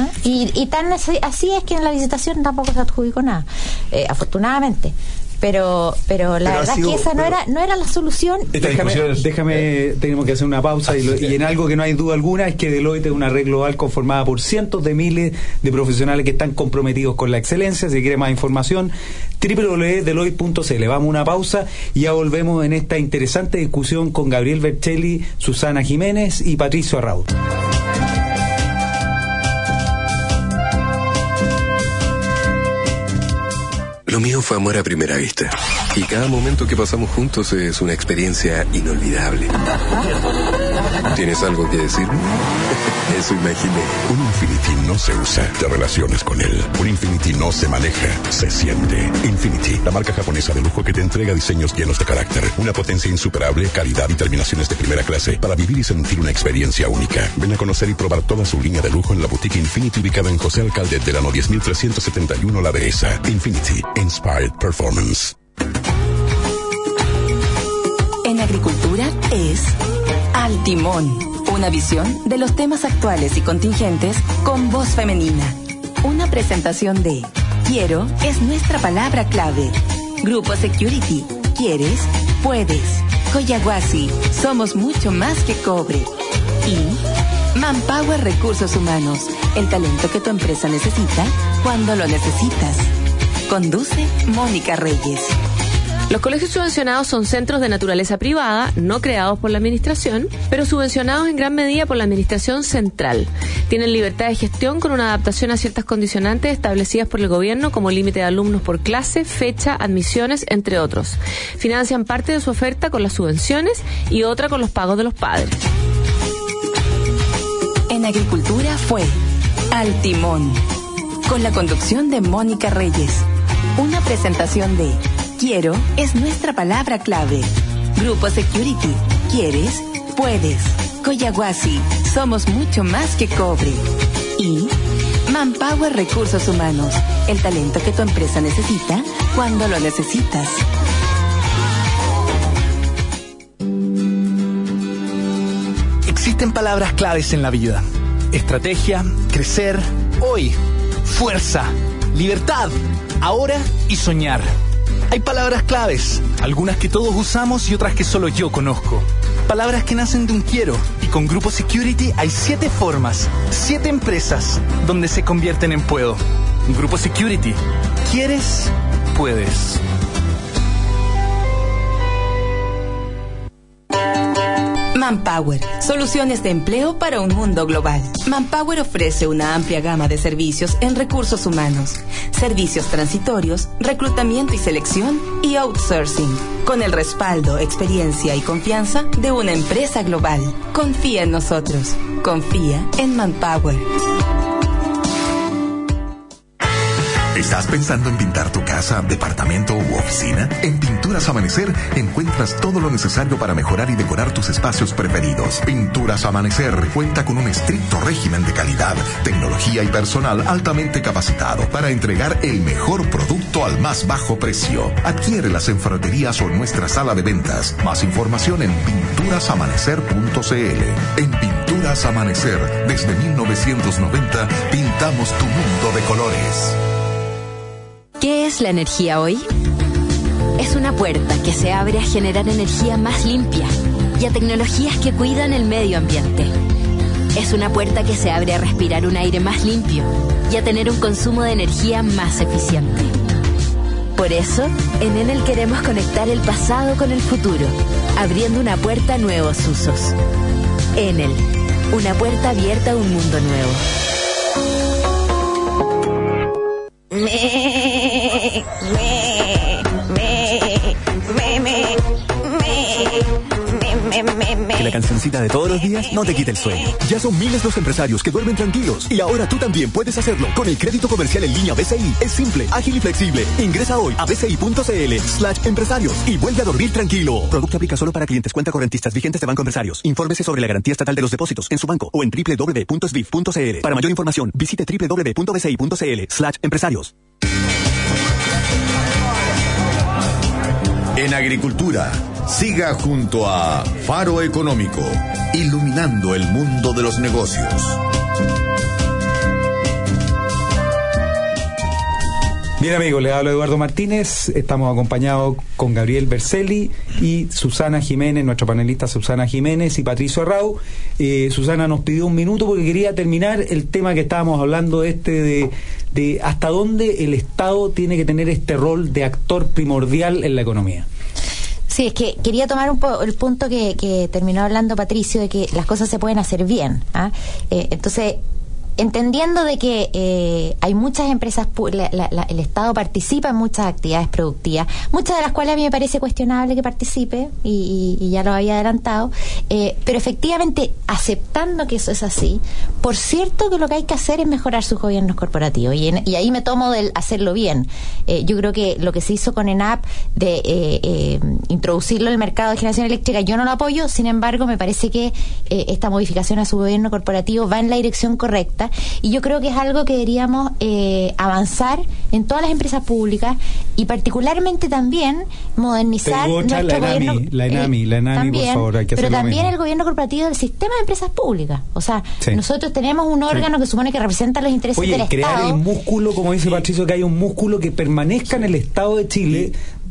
Y tan así es que en la licitación tampoco se adjudicó nada, afortunadamente. Pero la verdad es que esa no era la solución. Déjame, tenemos que hacer una pausa y en algo que no hay duda alguna es que Deloitte es una red global conformada por cientos de miles de profesionales que están comprometidos con la excelencia. Si quiere más información, www.deloitte.cl. Vamos a una pausa y ya volvemos en esta interesante discusión con Gabriel Berchelli, Susana Jiménez y Patricio Arraud. Lo mío fue amor a primera vista. Y cada momento que pasamos juntos es una experiencia inolvidable. ¿Tienes algo que decirme? Eso imaginé. Un Infiniti no se usa, te relaciones con él. Un Infiniti no se maneja, se siente. Infiniti, la marca japonesa de lujo que te entrega diseños llenos de carácter, una potencia insuperable, calidad y terminaciones de primera clase para vivir y sentir una experiencia única. Ven a conocer y probar toda su línea de lujo en la boutique Infiniti ubicada en José Alcalde Delano 10371 La Dehesa. Infiniti, Inspired Performance. En agricultura es Al Timón, una visión de los temas actuales y contingentes con voz femenina. Una presentación de Quiero es nuestra palabra clave. Grupo Security, ¿quieres? Puedes. Coyahuasi, somos mucho más que cobre. Y Manpower Recursos Humanos, el talento que tu empresa necesita cuando lo necesitas. Conduce Mónica Reyes. Los colegios subvencionados son centros de naturaleza privada, no creados por la administración, pero subvencionados en gran medida por la administración central. Tienen libertad de gestión con una adaptación a ciertas condicionantes establecidas por el gobierno, como límite de alumnos por clase, fecha, admisiones, entre otros. Financian parte de su oferta con las subvenciones y otra con los pagos de los padres. En Agricultura fue Al Timón, con la conducción de Mónica Reyes. Una presentación de Quiero es nuestra palabra clave. Grupo Security. ¿Quieres? Puedes. Coyahuasi. Somos mucho más que cobre. Y Manpower Recursos Humanos. El talento que tu empresa necesita cuando lo necesitas. Existen palabras claves en la vida. Estrategia, crecer, hoy, fuerza, libertad, ahora y soñar. Hay palabras claves, algunas que todos usamos y otras que solo yo conozco. Palabras que nacen de un quiero, y con Grupo Security hay 7 formas, 7 empresas, donde se convierten en puedo. Grupo Security. ¿Quieres? Puedes. Manpower, soluciones de empleo para un mundo global. Manpower ofrece una amplia gama de servicios en recursos humanos, servicios transitorios, reclutamiento y selección y outsourcing, con el respaldo, experiencia y confianza de una empresa global. Confía en nosotros. Confía en Manpower. ¿Estás pensando en pintar tu casa, departamento u oficina? En Pinturas Amanecer encuentras todo lo necesario para mejorar y decorar tus espacios preferidos. Pinturas Amanecer cuenta con un estricto régimen de calidad, tecnología y personal altamente capacitado para entregar el mejor producto al más bajo precio. Adquiérelas en ferreterías o en nuestra sala de ventas. Más información en pinturasamanecer.cl. En Pinturas Amanecer, desde 1990, pintamos tu mundo de colores. ¿Qué es la energía hoy? Es una puerta que se abre a generar energía más limpia y a tecnologías que cuidan el medio ambiente. Es una puerta que se abre a respirar un aire más limpio y a tener un consumo de energía más eficiente. Por eso, en Enel queremos conectar el pasado con el futuro, abriendo una puerta a nuevos usos. Enel, una puerta abierta a un mundo nuevo. Que la cancioncita de todos los días no te quite el sueño. Ya son miles los empresarios que duermen tranquilos y ahora tú también puedes hacerlo con el crédito comercial en línea BCI. Es simple, ágil y flexible. Ingresa hoy a bci.cl/empresarios y vuelve a dormir tranquilo. Producto aplica solo para clientes cuenta correntistas vigentes de Banco Empresarios. Infórmese sobre la garantía estatal de los depósitos en su banco o en www.sbif.cl. Para mayor información, visite www.bci.cl/empresarios. En Agricultura, siga junto a Faro Económico, iluminando el mundo de los negocios. Bien, amigos, le hablo Eduardo Martínez. Estamos acompañados con Gabriel Berzelli y Susana Jiménez, nuestra panelista Susana Jiménez y Patricio Arrau. Susana nos pidió un minuto porque quería terminar el tema que estábamos hablando de hasta dónde el Estado tiene que tener este rol de actor primordial en la economía. Sí, es que quería tomar el punto que terminó hablando Patricio, de que las cosas se pueden hacer bien. Entonces, entendiendo de que hay muchas empresas, el Estado participa en muchas actividades productivas, muchas de las cuales a mí me parece cuestionable que participe, y ya lo había adelantado, pero efectivamente, aceptando que eso es así, por cierto que lo que hay que hacer es mejorar sus gobiernos corporativos, y ahí me tomo del hacerlo bien. Yo creo que lo que se hizo con ENAP de introducirlo en el mercado de generación eléctrica, yo no lo apoyo, sin embargo, me parece que esta modificación a su gobierno corporativo va en la dirección correcta. Y yo creo que es algo que deberíamos avanzar en todas las empresas públicas y particularmente también modernizar nuestro gobierno. La ENAMI, también, por favor, hay que hacer pero también lo mismo. el gobierno corporativo del sistema de empresas públicas. O sea, nosotros tenemos un órgano que supone que representa los intereses del crear Estado. el músculo, como dice Patricio, que haya un músculo que permanezca en el Estado de Chile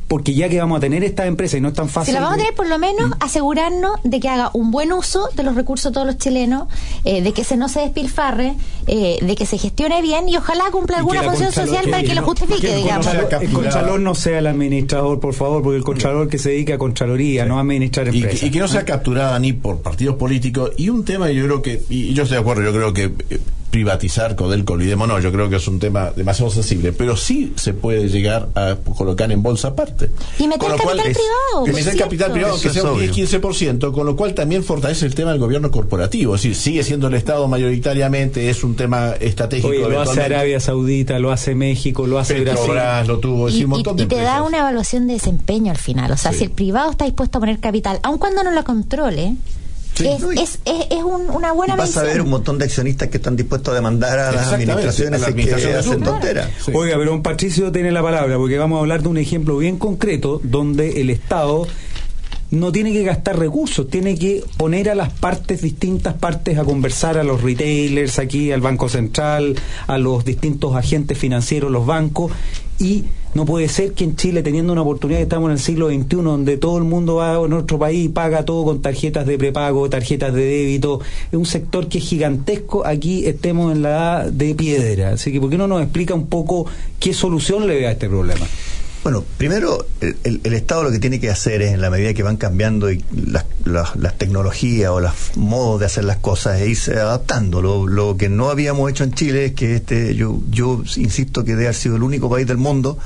porque ya que vamos a tener estas empresas y no es tan fácil. Si la vamos a tener, por lo menos asegurarnos de que haga un buen uso de los recursos de todos los chilenos, de que no se despilfarre, de que se gestione bien y ojalá cumpla alguna función social para que lo justifique, digamos. El Contralor no sea el administrador, por favor, porque el Contralor que se dedica a Contraloría, no a administrar empresas. Y que no sea capturada ni por partidos políticos. Y un tema, yo creo que, y yo estoy de acuerdo, yo creo que privatizar Codelco, olvidemos, no, yo creo que es un tema demasiado sensible, pero sí se puede llegar a colocar en bolsa aparte. Y meter capital privado. Y meter capital privado, que sea un 10-15%, con lo cual también fortalece el tema del gobierno corporativo, es decir, sigue siendo el Estado mayoritariamente, es un tema estratégico. Oye, lo hace Arabia Saudita, lo hace México, lo hace Brasil. Lo tuvo, un montón de te da una evaluación de desempeño al final, o sea, si el privado está dispuesto a poner capital, aun cuando no lo controle, es una buena medición. Vas a ver un montón de accionistas que están dispuestos a demandar a las administraciones que hacen tonteras. Sí. Oiga, pero un Patricio tiene la palabra, porque vamos a hablar de un ejemplo bien concreto donde el Estado no tiene que gastar recursos, tiene que poner a las distintas partes a conversar, a los retailers aquí, al Banco Central, a los distintos agentes financieros, los bancos, y no puede ser que en Chile, teniendo una oportunidad, que estamos en el siglo XXI, donde todo el mundo va a nuestro país y paga todo con tarjetas de prepago, tarjetas de débito, es un sector que es gigantesco, aquí estemos en la edad de piedra. Así que, ¿por qué no nos explica un poco qué solución le ve a este problema? Bueno, primero, el Estado lo que tiene que hacer es, en la medida que van cambiando las tecnologías o los modos de hacer las cosas, es irse adaptando. Lo que no habíamos hecho en Chile es que yo insisto que debe haber sido el único país del mundo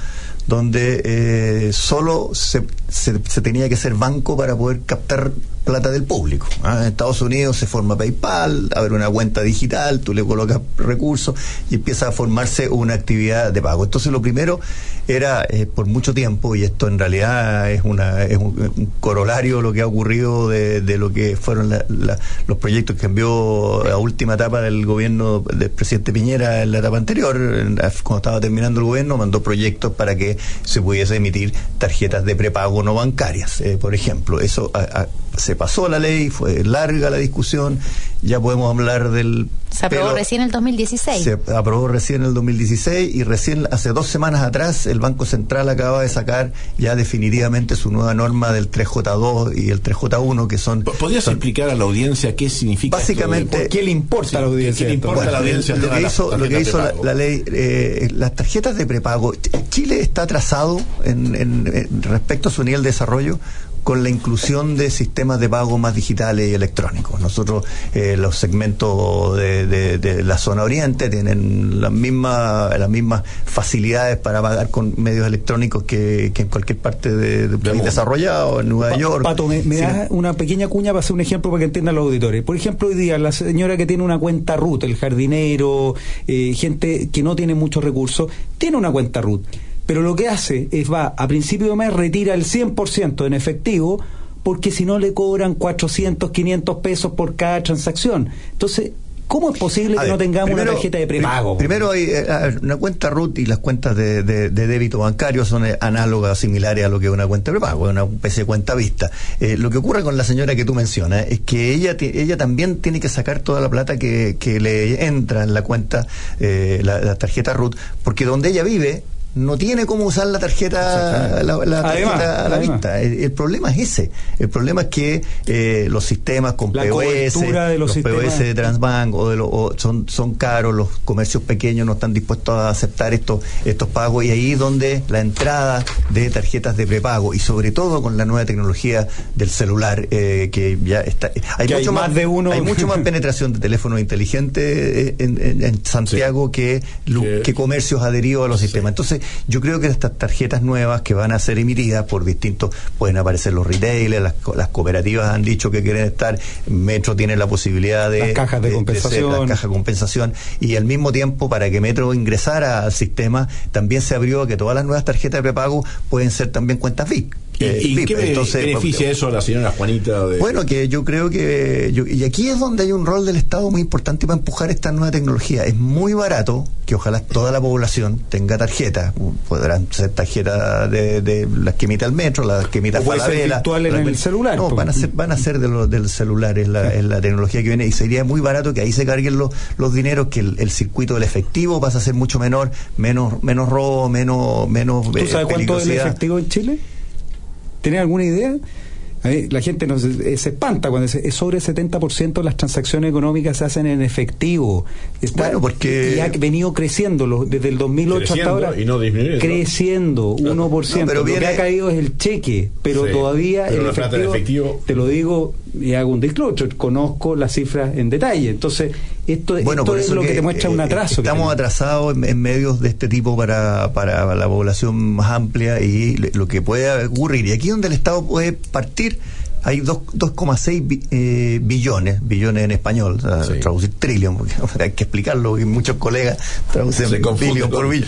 donde solo se tenía que ser banco para poder captar plata del público. En Estados Unidos se forma PayPal, abre una cuenta digital, tú le colocas recursos y empieza a formarse una actividad de pago. Entonces lo primero era, por mucho tiempo, y esto en realidad es un corolario lo que ha ocurrido de lo que fueron los proyectos que envió a última etapa del gobierno del presidente Piñera en la etapa anterior, cuando estaba terminando el gobierno, mandó proyectos para que se pudiese emitir tarjetas de prepago no bancarias, por ejemplo. Eso se pasó la ley, fue larga la discusión, ya podemos hablar del... Se aprobó recién en el 2016. Se aprobó recién en el 2016 y recién hace 2 semanas atrás el Banco Central acaba de sacar ya definitivamente su nueva norma del 3J2 y el 3J1, que son... ¿Podrías explicar a la audiencia qué significa básicamente, ¿por qué le importa a la audiencia? Lo que hizo la ley, las tarjetas de prepago, Chile está atrasado en respecto a su nivel de desarrollo con la inclusión de sistemas de pago más digitales y electrónicos. Nosotros, los segmentos de la zona oriente tienen las mismas facilidades para pagar con medios electrónicos que en cualquier parte del país desarrollado, en Nueva York. Pato, me das una pequeña cuña para hacer un ejemplo para que entiendan los auditores. Por ejemplo, hoy día la señora que tiene una cuenta RUT, el jardinero, gente que no tiene muchos recursos, tiene una cuenta RUT. Pero lo que hace es va a principio de mes, retira el 100% en efectivo, porque si no le cobran 400, 500 pesos por cada transacción. Entonces, ¿cómo es posible que no tengamos una tarjeta de prepago? Primero, hay una cuenta RUT y las cuentas de débito bancario son análogas, similares a lo que es una cuenta de prepago, es una especie de cuenta vista. Lo que ocurre con la señora que tú mencionas es que ella también tiene que sacar toda la plata que le entra en la cuenta, la tarjeta RUT, porque donde ella vive no tiene cómo usar la tarjeta a la vista. El problema es ese. El problema es que los sistemas con POS, los POS de Transbank son caros, los comercios pequeños no están dispuestos a aceptar estos pagos, y ahí es donde la entrada de tarjetas de prepago, y sobre todo con la nueva tecnología del celular, que ya está, hay mucho más penetración de teléfonos inteligentes en Santiago que comercios adheridos a los sistemas. Entonces, yo creo que estas tarjetas nuevas que van a ser emitidas por distintos, pueden aparecer los retailers, las cooperativas han dicho que quieren estar, Metro tiene la posibilidad de las cajas de compensación, las cajas de compensación, y al mismo tiempo, para que Metro ingresara al sistema, también se abrió a que todas las nuevas tarjetas de prepago pueden ser también cuentas VIP. ¿Y qué beneficia eso a la señora Juanita? Bueno, que yo creo que... y aquí es donde hay un rol del Estado muy importante para empujar esta nueva tecnología. Es muy barato que ojalá toda la población tenga tarjetas. Podrán ser tarjetas de las que emite el Metro, las que emite Falabella. Virtuales en el celular. No, van a ser del celular, es la tecnología que viene, y sería muy barato que ahí se carguen los dineros, que el circuito del efectivo pasa a ser mucho menor, menos robo, menos ¿Tú sabes cuánto es el efectivo en Chile? ¿Tenés alguna idea? La gente se espanta cuando es sobre el 70% de las transacciones económicas se hacen en efectivo. Porque y ha venido creciendo desde el 2008 hasta ahora. Y no disminuyendo. Creciendo 1%. Pero lo que ha caído es el cheque, pero todavía pero el efectivo, te lo digo y hago un disclosure, conozco las cifras en detalle. Entonces, esto es lo que te muestra un atraso. Estamos atrasados en medios de este tipo para la población más amplia y lo que puede ocurrir. Y aquí donde el Estado puede partir, hay 2,6 billones en español, traducir trillion, porque hay que explicarlo, y muchos colegas traducen billion por billón.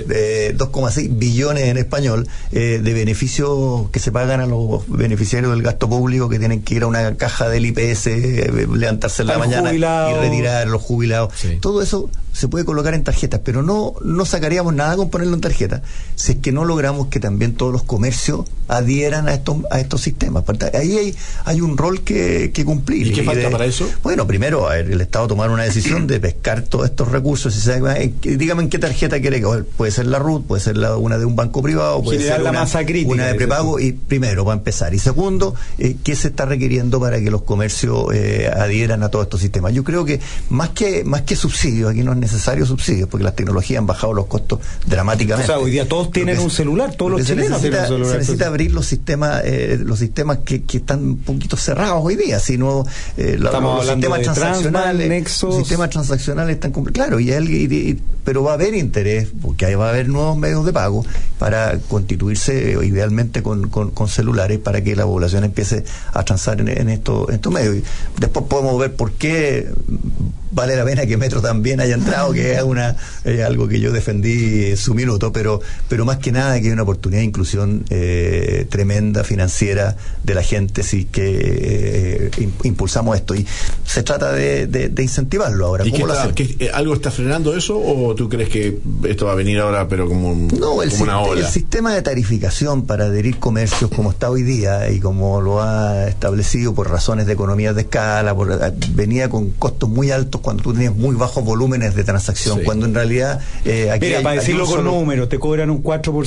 2,6 billones en español de beneficios que se pagan a los beneficiarios del gasto público, que tienen que ir a una caja del IPS, levantarse en la mañana y retirar los jubilados. Todo eso se puede colocar en tarjetas, pero no sacaríamos nada con ponerlo en tarjeta si es que no logramos que también todos los comercios adhieran a estos sistemas. Ahí hay un rol que cumplir. ¿Y qué falta para eso? Bueno, primero el Estado tomar una decisión de pescar todos estos recursos. Dígame en qué tarjeta quiere que puede ser la RUT, puede ser una de un banco privado, puede ser una de prepago, y primero, para empezar. Y segundo, ¿qué se está requiriendo para que los comercios adhieran a todos estos sistemas? Yo creo que más que subsidios, aquí no es necesario subsidios, porque las tecnologías han bajado los costos dramáticamente. O sea, hoy día todos tienen un celular, todos los chilenos tienen un celular. Se necesita abrir los sistemas que están un poquito cerrados hoy día, sino los sistemas transaccionales están claro, pero va a haber interés, porque va a haber nuevos medios de pago para constituirse idealmente con celulares, para que la población empiece a transar en estos medios. Y después podemos ver por qué vale la pena que Metro también haya entrado, que es algo que yo defendí en su minuto, pero más que nada que hay una oportunidad de inclusión tremenda financiera de la gente si que impulsamos esto, y se trata de incentivarlo ahora. ¿Y algo está frenando eso, o tú crees que esto va a venir ahora pero como una ola? El sistema de tarificación para adherir comercios como está hoy día y como lo ha establecido por razones de economías de escala, venía con costos muy altos cuando tú tenías muy bajos volúmenes de transacción, cuando en realidad para decirlo con números, te cobran un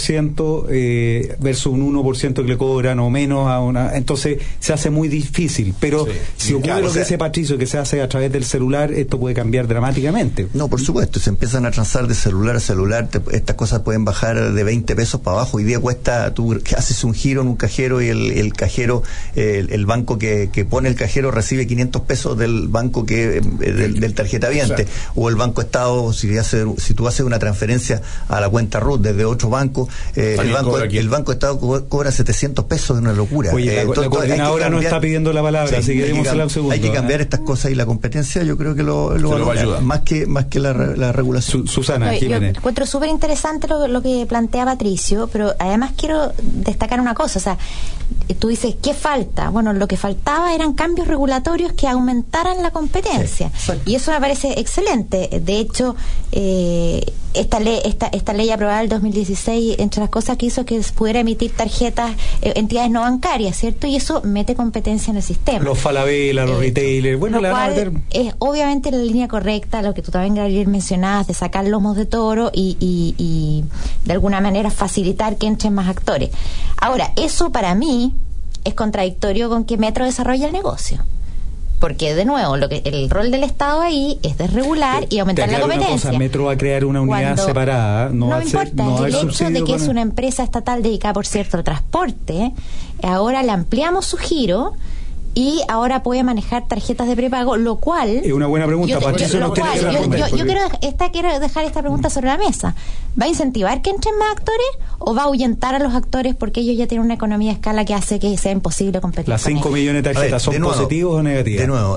4% versus un 1% que le cobran o menos a una, entonces se hace muy difícil, pero si ocurre lo que dice Patricio, que se hace a través del celular, esto puede cambiar dramáticamente. No, por supuesto, se empiezan a transar de celular a celular, estas cosas pueden bajar de 20 pesos para abajo. Hoy día cuesta, tú haces un giro en un cajero y el cajero, el banco que pone el cajero recibe 500 pesos del banco del tarjetaviente, o el Banco Estado, si tú haces una transferencia a la cuenta RUT desde otro banco, el Banco Estado cobra 700 pesos, es una locura. Oye, la coordinadora no está pidiendo la palabra, así que démosela un segundo. Hay que cambiar estas cosas, y la competencia yo creo que lo va a ayudar, más que la regulación. Susana, yo encuentro súper interesante lo que plantea Patricio, pero además quiero destacar una cosa, o sea, tú dices, ¿qué falta? Bueno, lo que faltaba eran cambios regulatorios que aumentaran la competencia, y eso me parece excelente. De hecho, esta ley aprobada en el 2016, entre las cosas que hizo es que pudiera emitir tarjetas entidades no bancarias, ¿cierto? Y eso mete competencia en el sistema. Los Falabella, los retailers, lo cual es obviamente la línea correcta, lo que tú también, Gabriel, mencionabas, de sacar lomos de toro y de alguna manera facilitar que entren más actores. Ahora, eso para mí es contradictorio con que Metro desarrolle el negocio. Porque, de nuevo, el rol del Estado ahí es desregular y aumentar la competencia. Metro va a crear una unidad separada. No importa, el hecho de que es una empresa estatal dedicada, por cierto, al transporte, ahora le ampliamos su giro y ahora puede manejar tarjetas de prepago, lo cual... Es una buena pregunta, Patricio. Yo quiero dejar esta pregunta sobre la mesa. ¿Va a incentivar que entren más actores o va a ahuyentar a los actores porque ellos ya tienen una economía de escala que hace que sea imposible competir? Las 5 millones de tarjetas, ¿son positivos o negativas? De nuevo,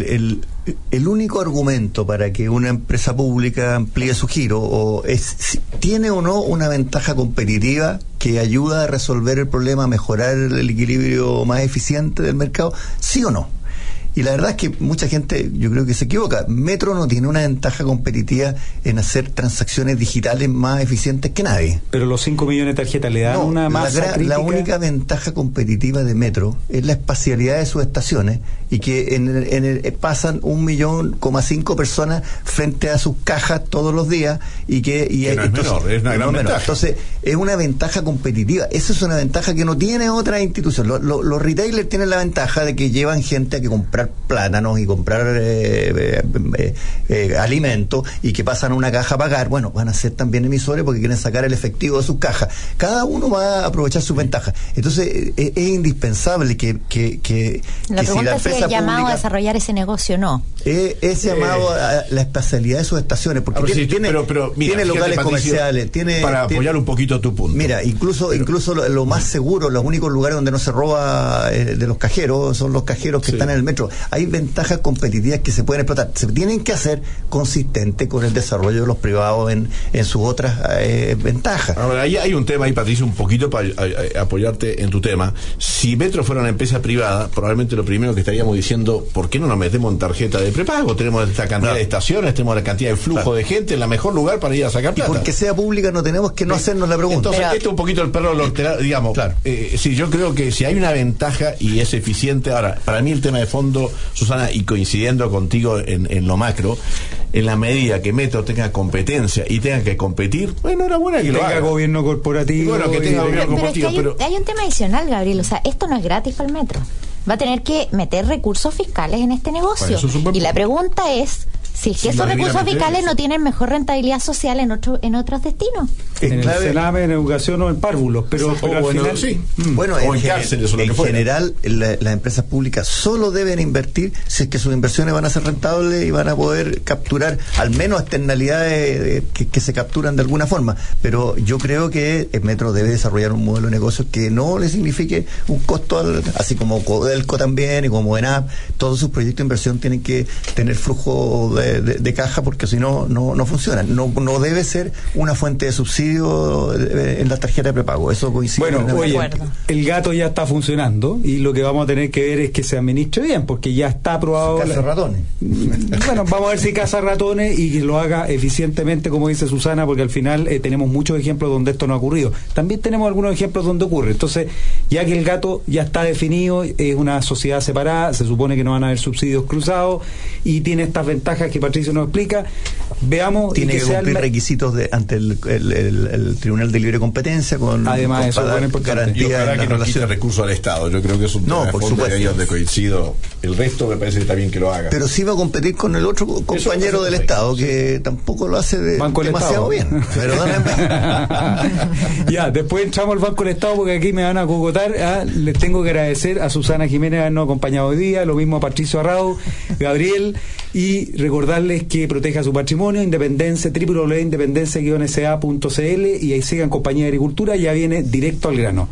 el único argumento para que una empresa pública amplíe su giro es si tiene o no una ventaja competitiva que ayuda a resolver el problema, a mejorar el equilibrio más eficiente del mercado, sí o no. Y la verdad es que mucha gente, yo creo que se equivoca. Metro no tiene una ventaja competitiva en hacer transacciones digitales más eficientes que nadie. Pero los 5 millones de tarjetas le dan una masa crítica. La única ventaja competitiva de Metro es la espacialidad de sus estaciones, y que pasan 1,5 millones personas frente a sus cajas todos los días, y que no es menor, es una gran ventaja. Entonces, es una ventaja competitiva. Esa es una ventaja que no tiene otra institución. Los retailers tienen la ventaja de que llevan gente a que comprar plátanos y comprar alimentos, y que pasan a una caja a pagar. Bueno, van a ser también emisores porque quieren sacar el efectivo de sus cajas. Cada uno va a aprovechar sus ventajas. Entonces, es indispensable que la si la empresa es llamado a desarrollar ese negocio o no. Es llamado a la espacialidad de sus estaciones, porque tiene locales comerciales, para apoyar un poquito tu punto. Mira, incluso lo más seguro, los únicos lugares donde no se roba de los cajeros son los cajeros que están en el metro. Hay ventajas competitivas que se pueden explotar. Se tienen que hacer consistente con el desarrollo de los privados en sus otras ventajas. Ahora, ahí hay un tema ahí, Patricio, un poquito para apoyarte en tu tema. Si Metro fuera una empresa privada, probablemente lo primero que estaríamos diciendo, ¿por qué no nos metemos en tarjeta de prepago? Tenemos esta cantidad de estaciones, tenemos la cantidad de flujo de gente, en la mejor lugar para ir a sacar plata. Y porque sea pública no tenemos que no hacernos la pregunta. Entonces, esto es un poquito el perro digamos. Claro. Sí, yo creo que si hay una ventaja y es eficiente. Ahora, para mí el tema de fondo, Susana, y coincidiendo contigo en lo macro, en la medida que Metro tenga competencia y tenga que competir, bueno, enhorabuena que lo haga. Gobierno corporativo. Bueno, que tenga gobierno corporativo. Pero es que hay un tema adicional, Gabriel. O sea, esto no es gratis para el Metro. Va a tener que meter recursos fiscales en este negocio. Y la pregunta es si es que esos recursos fiscales no tienen mejor rentabilidad social en otros destinos. En el Sename, en educación o en párvulos, pero al final sí. Bueno, en cárceles o lo que fuera. En general, las empresas públicas solo deben invertir si es que sus inversiones van a ser rentables y van a poder capturar al menos externalidades que se capturan de alguna forma. Pero yo creo que el Metro debe desarrollar un modelo de negocio que no le signifique un costo, así como Codelco también y como ENAP. Todos sus proyectos de inversión tienen que tener flujo de caja, porque si no funcionan. No debe ser una fuente de subsidio en la tarjeta de prepago. Eso coincide. Bueno, oye, el gato ya está funcionando y lo que vamos a tener que ver es que se administre bien, porque ya está aprobado. Caza ratones. Bueno, vamos a ver si caza ratones y que lo haga eficientemente, como dice Susana, porque al final tenemos muchos ejemplos donde esto no ha ocurrido. También tenemos algunos ejemplos donde ocurre. Entonces, ya que el gato ya está definido, es una sociedad separada, se supone que no van a haber subsidios cruzados y tiene estas ventajas que Patricio nos explica. Veamos. Tiene que cumplir requisitos ante el Tribunal de Libre Competencia con además con eso es garantía. Y ojalá que no quite recurso al Estado. Yo creo que es un tema por fondo supuesto. Ahí donde coincido. El resto me parece que está bien que lo haga. Pero sí va a competir con el otro compañero del Estado, que tampoco lo hace demasiado bien. Perdónenme. Ya, después entramos al Banco del Estado, porque aquí me van a cogotar. Les tengo que agradecer a Susana Jiménez habernos acompañado hoy día, lo mismo a Patricio Arrau, Gabriel, y recordarles que proteja su patrimonio, Independencia, www.independencia-sa.cl, y ahí sigan Compañía de Agricultura, ya viene directo al grano.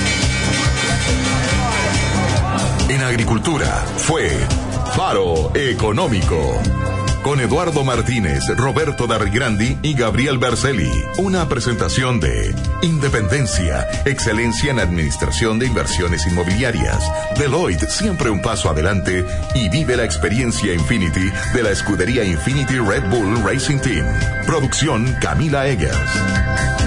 En Agricultura fue Faro Económico, con Eduardo Martínez, Roberto Darrigrandi y Gabriel Berceli. Una presentación de Independencia, excelencia en administración de inversiones inmobiliarias. Deloitte, siempre un paso adelante, y vive la experiencia Infinity de la escudería Infinity Red Bull Racing Team. Producción Camila Eggers.